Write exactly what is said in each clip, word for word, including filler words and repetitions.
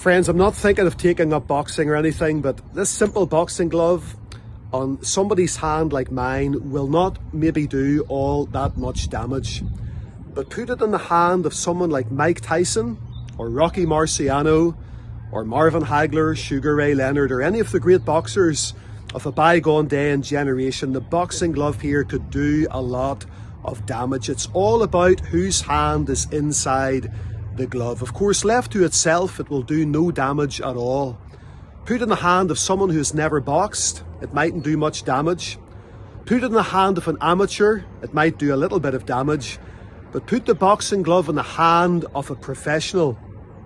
Friends, I'm not thinking of taking up boxing or anything, but this simple boxing glove on somebody's hand like mine will not maybe do all that much damage. But put it in the hand of someone like Mike Tyson or Rocky Marciano or Marvin Hagler, Sugar Ray Leonard, or any of the great boxers of a bygone day and generation, the boxing glove here could do a lot of damage. It's all about whose hand is inside the glove. Of course, left to itself, it will do no damage at all. Put in the hand of someone who's never boxed, it mightn't do much damage. Put it in the hand of an amateur, it might do a little bit of damage. But put the boxing glove in the hand of a professional,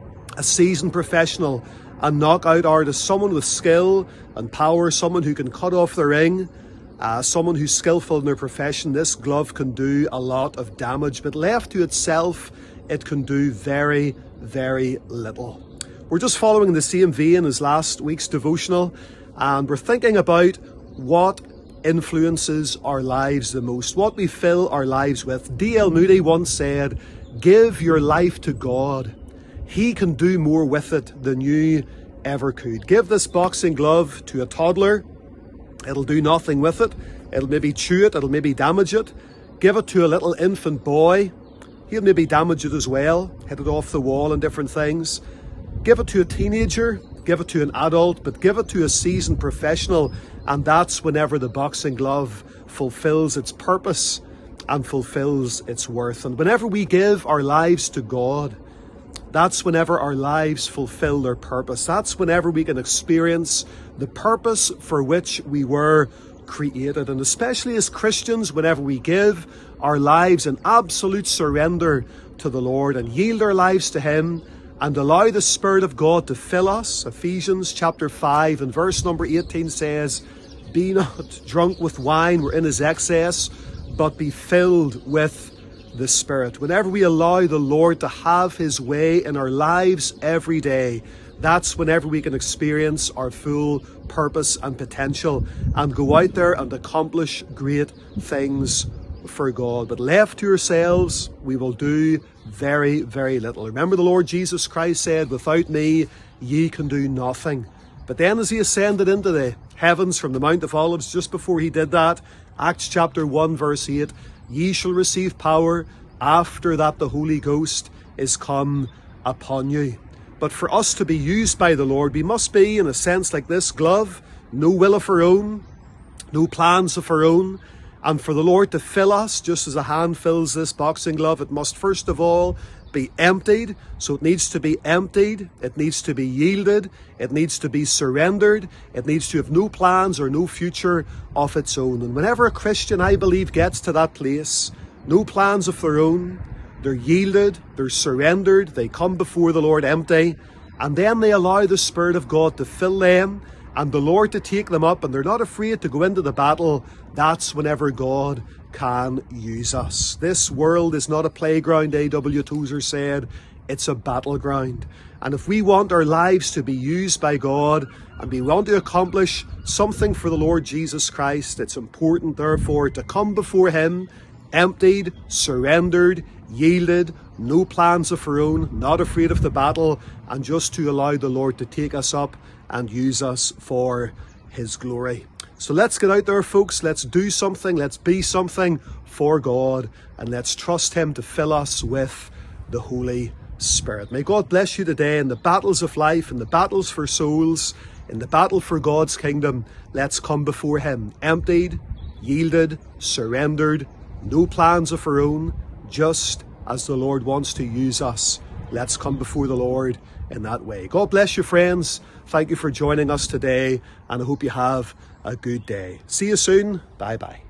a seasoned professional, a knockout artist, someone with skill and power, someone who can cut off the ring, uh, someone who's skillful in their profession. This glove can do a lot of damage, but left to itself, it can do very, very little. We're just following the same vein as last week's devotional, and we're thinking about what influences our lives the most, what we fill our lives with. D L Moody once said, "Give your life to God. He can do more with it than you ever could." Give this boxing glove to a toddler. It'll do nothing with it. It'll maybe chew it. It'll maybe damage it. Give it to a little infant boy. He'll maybe damage it as well, hit it off the wall and different things. Give it to a teenager. Give it to an adult, but give it to a seasoned professional, and that's whenever the boxing glove fulfills its purpose and fulfills its worth. And whenever we give our lives to God, that's whenever our lives fulfill their purpose. That's whenever we can experience the purpose for which we were created. And especially as Christians, whenever we give our lives in absolute surrender to the Lord and yield our lives to Him and allow the Spirit of God to fill us. Ephesians chapter five and verse number eighteen says, "Be not drunk with wine wherein is excess, but be filled with the Spirit." Whenever we allow the Lord to have His way in our lives every day, that's whenever we can experience our full purpose and potential and go out there and accomplish great things for God. But left to ourselves, we will do very, very little. Remember, the Lord Jesus Christ said, "Without me, ye can do nothing." But then as He ascended into the heavens from the Mount of Olives, just before He did that, Acts chapter one verse eight, "Ye shall receive power after that the Holy Ghost is come upon you." But for us to be used by the Lord, we must be, in a sense, like this glove, no will of our own, no plans of our own. And for the Lord to fill us, just as a hand fills this boxing glove, it must first of all be emptied. So it needs to be emptied, it needs to be yielded, it needs to be surrendered, it needs to have no plans or no future of its own. And whenever a Christian, I believe, gets to that place, no plans of their own, they're yielded, they're surrendered, they come before the Lord empty, and then they allow the Spirit of God to fill them and the Lord to take them up, and they're not afraid to go into the battle. That's whenever God can use us. This world is not a playground, A W Tozer said, it's a battleground. And if we want our lives to be used by God and we want to accomplish something for the Lord Jesus Christ, it's important therefore to come before Him emptied, surrendered, yielded, no plans of our own, not afraid of the battle, and just to allow the Lord to take us up and use us for His glory. So let's get out there, folks. Let's do something. Let's be something for God, and let's trust Him to fill us with the Holy Spirit. May God bless you today in the battles of life, in the battles for souls, in the battle for God's kingdom. Let's come before Him emptied, yielded, surrendered, no plans of our own, just as the Lord wants to use us. Let's come before the Lord in that way. God bless you, friends. Thank you for joining us today, and I hope you have a good day. See you soon. Bye-bye.